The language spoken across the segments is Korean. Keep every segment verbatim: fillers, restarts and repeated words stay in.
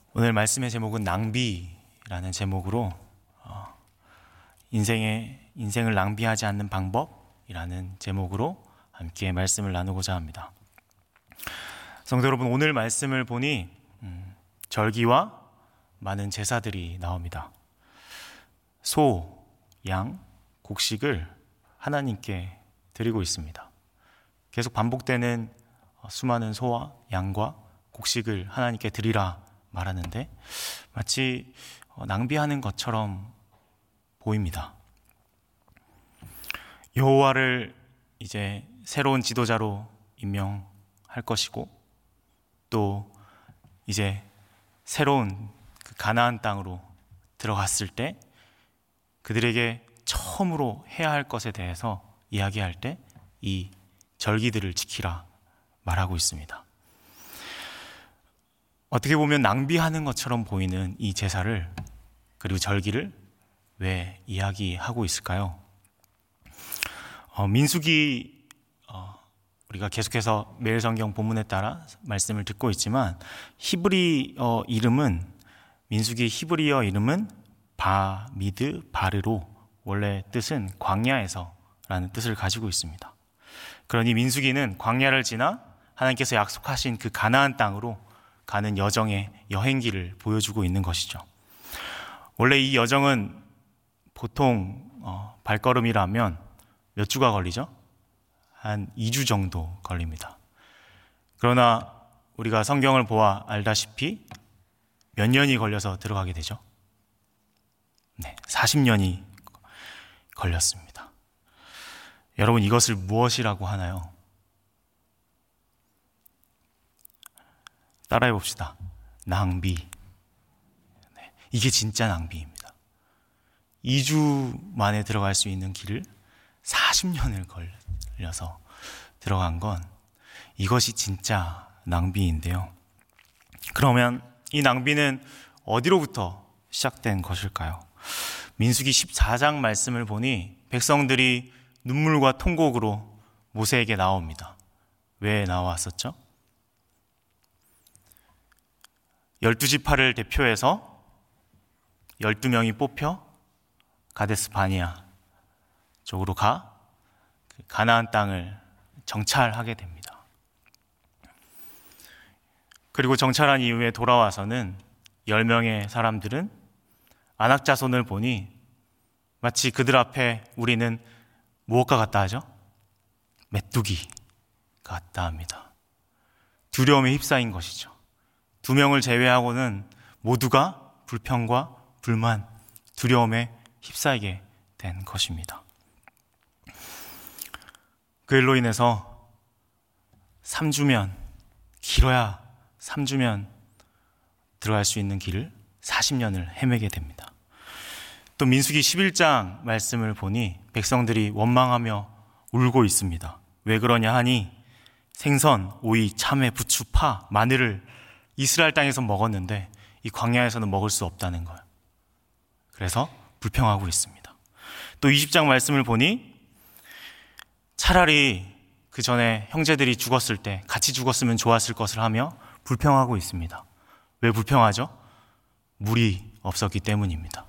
오늘 말씀의 제목은 낭비라는 제목으로 어, 인생의, 인생을 낭비하지 않는 방법이라는 제목으로 함께 말씀을 나누고자 합니다. 성도 여러분, 오늘 말씀을 보니 음, 절기와 많은 제사들이 나옵니다. 소, 양, 곡식을 하나님께 드리고 있습니다. 계속 반복되는 수많은 소와 양과 곡식을 하나님께 드리라 말하는데 마치 낭비하는 것처럼 보입니다. 여호와를 이제 새로운 지도자로 임명할 것이고 또 이제 새로운 그 가나안 땅으로 들어갔을 때 그들에게 처음으로 해야 할 것에 대해서 이야기할 때 이 절기들을 지키라 말하고 있습니다. 어떻게 보면 낭비하는 것처럼 보이는 이 제사를 그리고 절기를 왜 이야기하고 있을까요? 어, 민수기 어, 우리가 계속해서 매일 성경 본문에 따라 말씀을 듣고 있지만 히브리어 이름은 민수기 히브리어 이름은 바미드 바르로 원래 뜻은 광야에서라는 뜻을 가지고 있습니다. 그러니 민수기는 광야를 지나 하나님께서 약속하신 그 가나안 땅으로 가는 여정의 여행기를 보여주고 있는 것이죠. 원래 이 여정은 보통 어, 발걸음이라면 몇 주가 걸리죠? 한 이 주 정도 걸립니다. 그러나 우리가 성경을 보아 알다시피 몇 년이 걸려서 들어가게 되죠? 네, 사십 년이 걸렸습니다. 여러분, 이것을 무엇이라고 하나요? 따라해 봅시다. 낭비. 네, 이게 진짜 낭비입니다. 이 주 만에 들어갈 수 있는 길을 사십 년을 걸려서 들어간 건 이것이 진짜 낭비인데요. 그러면 이 낭비는 어디로부터 시작된 것일까요? 민수기 십사 장 말씀을 보니 백성들이 눈물과 통곡으로 모세에게 나옵니다. 왜 나왔었죠? 열두 지파를 대표해서 열두 명이 뽑혀 가데스 바니아 쪽으로 가 가나안 땅을 정찰하게 됩니다. 그리고 정찰한 이후에 돌아와서는 열 명의 사람들은 아낙 자손을 보니 마치 그들 앞에 우리는 무엇과 같다 하죠? 메뚜기 같다 합니다. 두려움에 휩싸인 것이죠. 두 명을 제외하고는 모두가 불평과 불만, 두려움에 휩싸이게 된 것입니다. 그 일로 인해서 삼 주면, 길어야 삼 주면 들어갈 수 있는 길을 사십 년을 헤매게 됩니다. 또 민수기 십일 장 말씀을 보니 백성들이 원망하며 울고 있습니다. 왜 그러냐 하니 생선, 오이, 참외, 부추, 파, 마늘을 이스라엘 땅에서 먹었는데 이 광야에서는 먹을 수 없다는 거예요. 그래서 불평하고 있습니다. 또 이십 장 말씀을 보니 차라리 그 전에 형제들이 죽었을 때 같이 죽었으면 좋았을 것을 하며 불평하고 있습니다. 왜 불평하죠? 물이 없었기 때문입니다.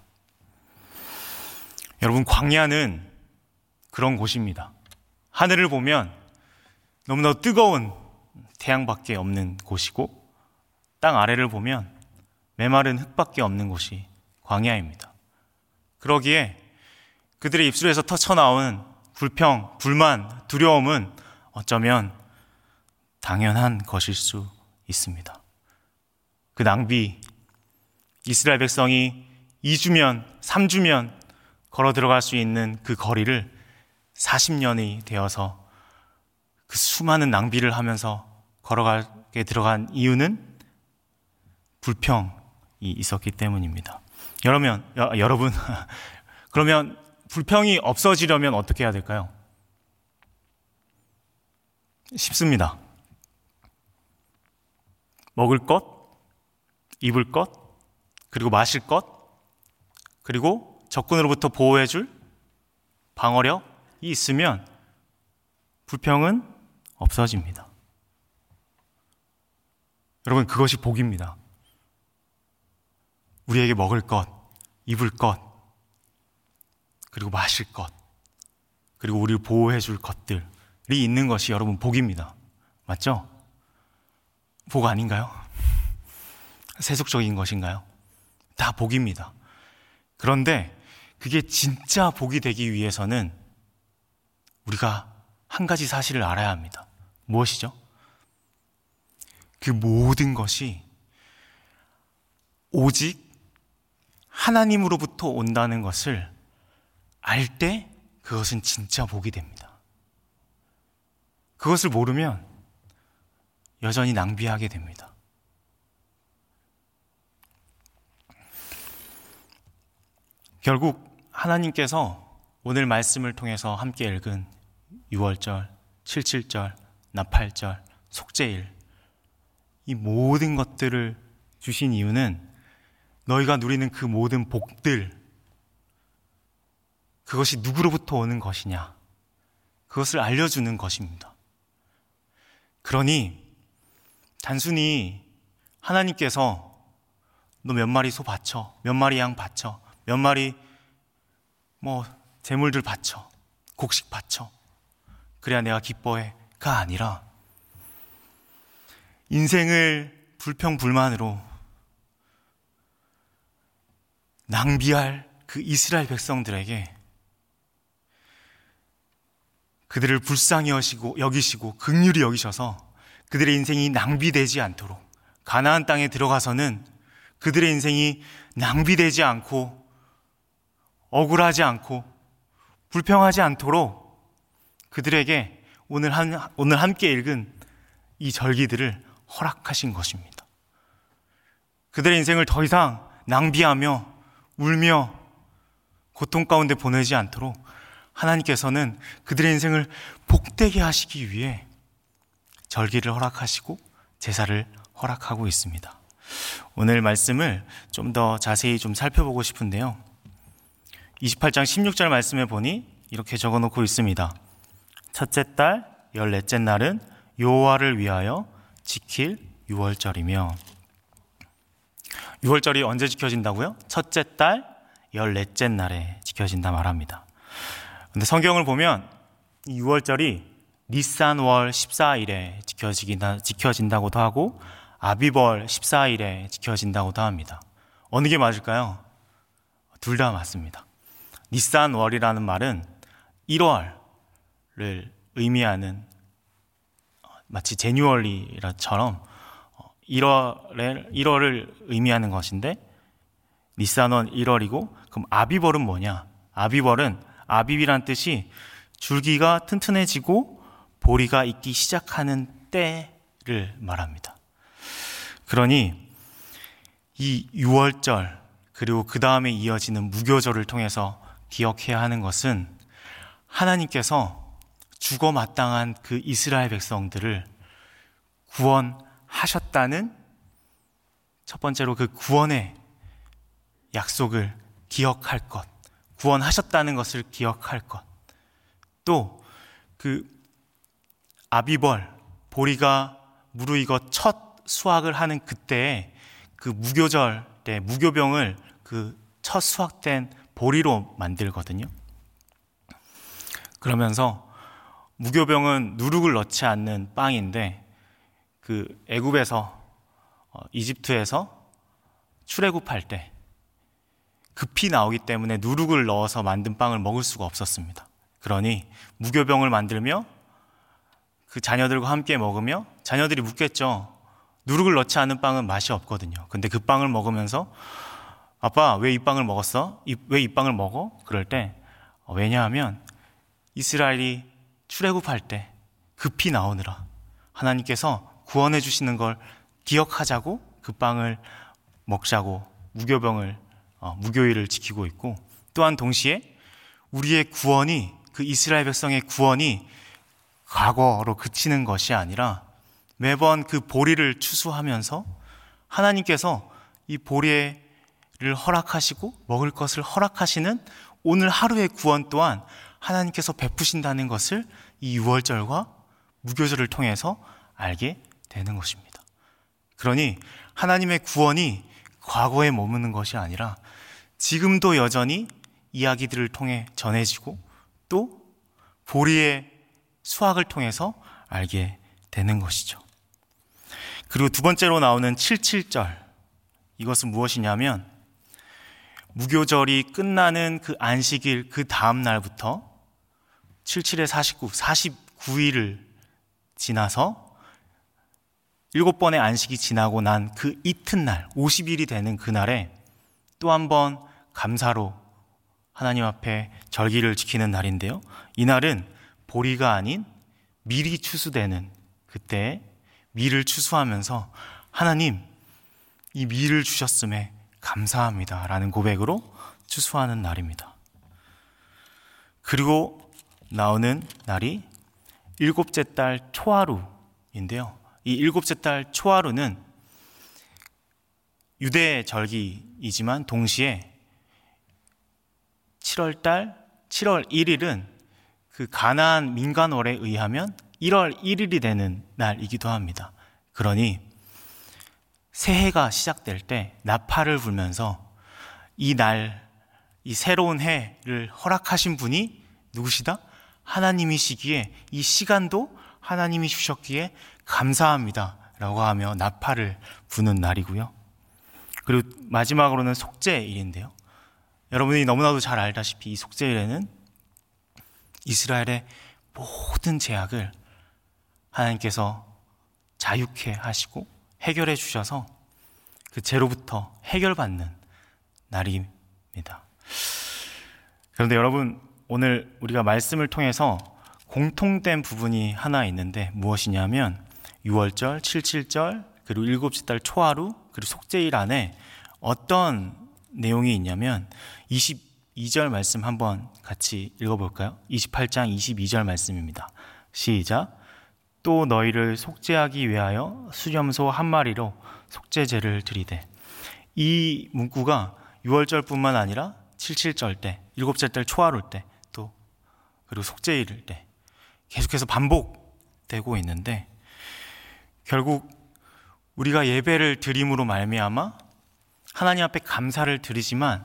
여러분, 광야는 그런 곳입니다. 하늘을 보면 너무나도 뜨거운 태양밖에 없는 곳이고 땅 아래를 보면 메마른 흙밖에 없는 곳이 광야입니다. 그러기에 그들의 입술에서 터쳐나오는 불평, 불만, 두려움은 어쩌면 당연한 것일 수 있습니다. 그 낭비, 이스라엘 백성이 이 주면, 삼 주면 걸어 들어갈 수 있는 그 거리를 사십 년이 되어서 그 수많은 낭비를 하면서 걸어가게 들어간 이유는 불평이 있었기 때문입니다. 여러분, 여, 여러분 그러면 불평이 없어지려면 어떻게 해야 될까요? 쉽습니다. 먹을 것, 입을 것, 그리고 마실 것, 그리고 적군으로부터 보호해줄 방어력이 있으면 불평은 없어집니다. 여러분, 그것이 복입니다. 우리에게 먹을 것, 입을 것, 그리고 마실 것, 그리고 우리를 보호해 줄 것들이 있는 것이 여러분 복입니다. 맞죠? 복 아닌가요? 세속적인 것인가요? 다 복입니다. 그런데 그게 진짜 복이 되기 위해서는 우리가 한 가지 사실을 알아야 합니다. 무엇이죠? 그 모든 것이 오직 하나님으로부터 온다는 것을 알 때 그것은 진짜 복이 됩니다. 그것을 모르면 여전히 낭비하게 됩니다. 결국 하나님께서 오늘 말씀을 통해서 함께 읽은 유월절, 칠칠절, 나팔절, 속죄일, 이 모든 것들을 주신 이유는 너희가 누리는 그 모든 복들, 그것이 누구로부터 오는 것이냐, 그것을 알려주는 것입니다. 그러니 단순히 하나님께서 너 몇 마리 소 바쳐, 몇 마리 양 바쳐, 몇 마리 뭐 재물들 바쳐, 곡식 바쳐, 그래야 내가 기뻐해가 아니라 인생을 불평불만으로 낭비할 그 이스라엘 백성들에게 그들을 불쌍히 여시고, 여기시고 긍휼히 여기셔서 그들의 인생이 낭비되지 않도록, 가나안 땅에 들어가서는 그들의 인생이 낭비되지 않고 억울하지 않고 불평하지 않도록 그들에게 오늘 한, 오늘 함께 읽은 이 절기들을 허락하신 것입니다. 그들의 인생을 더 이상 낭비하며 울며 고통 가운데 보내지 않도록 하나님께서는 그들의 인생을 복되게 하시기 위해 절기를 허락하시고 제사를 허락하고 있습니다. 오늘 말씀을 좀 더 자세히 좀 살펴보고 싶은데요. 이십팔 장 십육 절 말씀에 보니 이렇게 적어놓고 있습니다. 첫째 달 열넷째 날은 여호와를 위하여 지킬 유월절이며. 유월절이 언제 지켜진다고요? 첫째 달 열넷째 날에 지켜진다 말합니다. 근데 성경을 보면 이 유월절이 니산월 십사일에 지켜지긴다, 지켜진다고도 하고 아비벌 십사일에 지켜진다고도 합니다. 어느 게 맞을까요? 둘 다 맞습니다. 니산월이라는 말은 일월을 의미하는, 마치 제뉴얼리처럼 일월에, 일월을 의미하는 것인데 니산월 일월이고, 그럼 아비벌은 뭐냐? 아비벌은 아비비란 뜻이 줄기가 튼튼해지고 보리가 익기 시작하는 때를 말합니다. 그러니 이 유월절 그리고 그 다음에 이어지는 무교절을 통해서 기억해야 하는 것은 하나님께서 죽어 마땅한 그 이스라엘 백성들을 구원하셨다는, 첫 번째로 그 구원의 약속을 기억할 것, 구원하셨다는 것을 기억할 것, 또 그 아비벌, 보리가 무르익어 첫 수확을 하는 그때에 그 무교절 때 무교병을 그 첫 수확된 보리로 만들거든요. 그러면서 무교병은 누룩을 넣지 않는 빵인데 그 애굽에서 어, 이집트에서 출애굽할 때 급히 나오기 때문에 누룩을 넣어서 만든 빵을 먹을 수가 없었습니다. 그러니 무교병을 만들며 그 자녀들과 함께 먹으며 자녀들이 묻겠죠. 누룩을 넣지 않은 빵은 맛이 없거든요. 근데 그 빵을 먹으면서 아빠 왜 이 빵을 먹었어? 왜 이 빵을 먹어? 그럴 때 어, 왜냐하면 이스라엘이 출애굽할 때 급히 나오느라 하나님께서 구원해 주시는 걸 기억하자고 그 빵을 먹자고 무교병을 어, 무교일을 지키고 있고, 또한 동시에 우리의 구원이, 그 이스라엘 백성의 구원이 과거로 그치는 것이 아니라 매번 그 보리를 추수하면서 하나님께서 이 보리를 허락하시고 먹을 것을 허락하시는 오늘 하루의 구원 또한 하나님께서 베푸신다는 것을 이 유월절과 무교절을 통해서 알게 되는 것입니다. 그러니 하나님의 구원이 과거에 머무는 것이 아니라 지금도 여전히 이야기들을 통해 전해지고 또 보리의 수확을 통해서 알게 되는 것이죠. 그리고 두 번째로 나오는 칠칠절, 이것은 무엇이냐면 무교절이 끝나는 그 안식일 그 다음 날부터 칠칠에 사십구, 사십구 일을 지나서 일곱 번의 안식이 지나고 난 그 이튿날 오십 일이 되는 그날에 또 한 번 감사로 하나님 앞에 절기를 지키는 날인데요, 이날은 보리가 아닌 밀이 추수되는 그때 밀을 추수하면서 하나님, 이 밀을 주셨음에 감사합니다 라는 고백으로 추수하는 날입니다. 그리고 나오는 날이 일곱째 달 초하루인데요, 이 일곱째 달 초하루는 유대 절기이지만 동시에 칠월 달 칠월 일 일은 그 가나안 민간월에 의하면 일월 일 일이 되는 날이기도 합니다. 그러니 새해가 시작될 때 나팔을 불면서 이 날, 이 새로운 해를 허락하신 분이 누구시다? 하나님이시기에 이 시간도 하나님이 주셨기에 감사합니다 라고 하며 나팔을 부는 날이고요. 그리고 마지막으로는 속죄일인데요, 여러분이 너무나도 잘 알다시피 이 속죄일에는 이스라엘의 모든 죄악을 하나님께서 자유케 하시고 해결해 주셔서 그 죄로부터 해결받는 날입니다. 그런데 여러분, 오늘 우리가 말씀을 통해서 공통된 부분이 하나 있는데 무엇이냐면 유월절, 칠칠절, 그리고 일곱째 달 초하루, 그리고 속죄일 안에 어떤 내용이 있냐면 이십이 절 말씀 한번 같이 읽어볼까요? 이십팔 장 이십이 절 말씀입니다. 시작. 또 너희를 속죄하기 위하여 수염소 한 마리로 속죄제를 드리되. 이 문구가 유월절뿐만 아니라 칠칠절 때, 일곱째 달 초하루 때, 또 그리고 속죄일 때 계속해서 반복되고 있는데, 결국 우리가 예배를 드림으로 말미암아 하나님 앞에 감사를 드리지만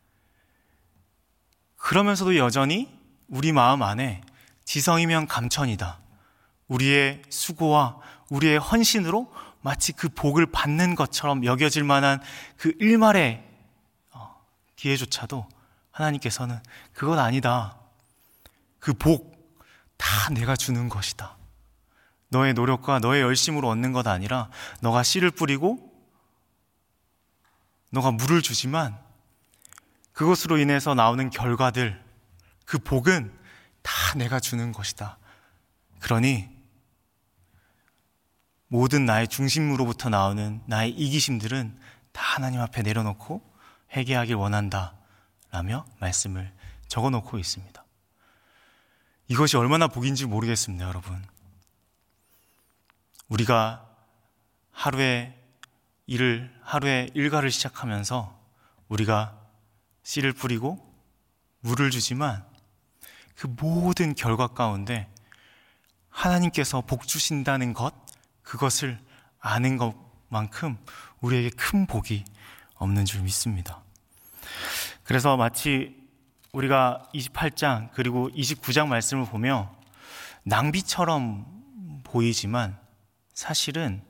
그러면서도 여전히 우리 마음 안에 지성이면 감천이다, 우리의 수고와 우리의 헌신으로 마치 그 복을 받는 것처럼 여겨질 만한 그 일말의 기회조차도 하나님께서는 그건 아니다, 그 복 다 내가 주는 것이다, 너의 노력과 너의 열심으로 얻는 것 아니라 너가 씨를 뿌리고 너가 물을 주지만 그것으로 인해서 나오는 결과들, 그 복은 다 내가 주는 것이다. 그러니 모든 나의 중심으로부터 나오는 나의 이기심들은 다 하나님 앞에 내려놓고 회개하길 원한다 라며 말씀을 적어놓고 있습니다. 이것이 얼마나 복인지 모르겠습니다, 여러분. 우리가 하루에 일을, 하루에 일과를 시작하면서 우리가 씨를 뿌리고 물을 주지만 그 모든 결과 가운데 하나님께서 복 주신다는 것, 그것을 아는 것만큼 우리에게 큰 복이 없는 줄 믿습니다. 그래서 마치 우리가 이십팔 장 그리고 이십구 장 말씀을 보며 낭비처럼 보이지만 사실은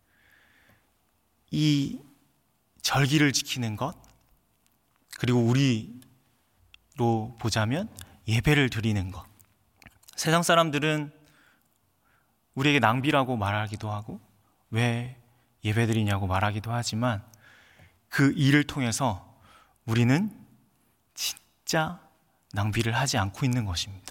이 절기를 지키는 것, 그리고 우리로 보자면 예배를 드리는 것, 세상 사람들은 우리에게 낭비라고 말하기도 하고 왜 예배 드리냐고 말하기도 하지만 그 일을 통해서 우리는 진짜 낭비를 하지 않고 있는 것입니다.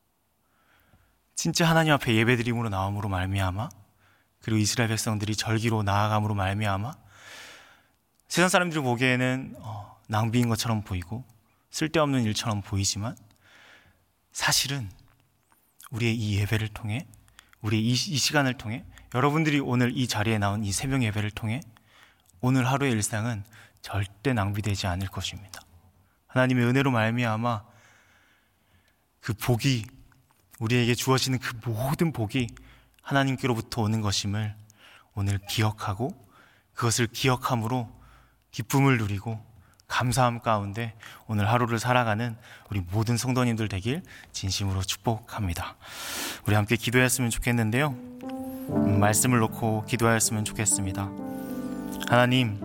진짜 하나님 앞에 예배드림으로 나옴으로 말미암아, 그리고 이스라엘 백성들이 절기로 나아감으로 말미암아 세상 사람들이 보기에는 어, 낭비인 것처럼 보이고 쓸데없는 일처럼 보이지만 사실은 우리의 이 예배를 통해, 우리의 이, 이 시간을 통해, 여러분들이 오늘 이 자리에 나온 이 새벽 예배를 통해 오늘 하루의 일상은 절대 낭비되지 않을 것입니다. 하나님의 은혜로 말미암아 그 복이, 우리에게 주어지는 그 모든 복이 하나님께로부터 오는 것임을 오늘 기억하고 그것을 기억함으로 기쁨을 누리고 감사함 가운데 오늘 하루를 살아가는 우리 모든 성도님들 되길 진심으로 축복합니다. 우리 함께 기도했으면 좋겠는데요. 음, 말씀을 놓고 기도하였으면 좋겠습니다. 하나님,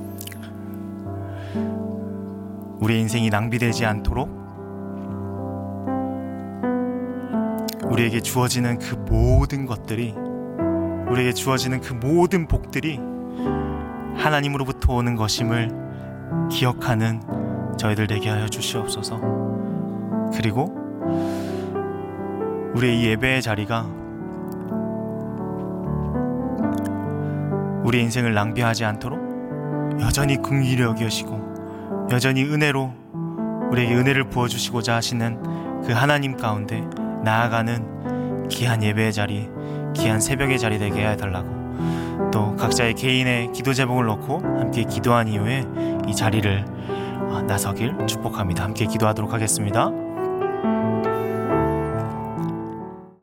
우리의 인생이 낭비되지 않도록 우리에게 주어지는 그 모든 것들이, 우리에게 주어지는 그 모든 복들이 하나님으로부터 오는 것임을 기억하는 저희들 되게 하여 주시옵소서. 그리고 우리의 이 예배의 자리가 우리의 인생을 낭비하지 않도록 여전히 긍휼히 여기시고 여전히 은혜로 우리에게 은혜를 부어주시고자 하시는 그 하나님 가운데 나아가는 귀한 예배의 자리, 귀한 새벽의 자리 되게 해달라고, 또 각자의 개인의 기도 제목을 놓고 함께 기도한 이후에 이 자리를 나서길 축복합니다. 함께 기도하도록 하겠습니다.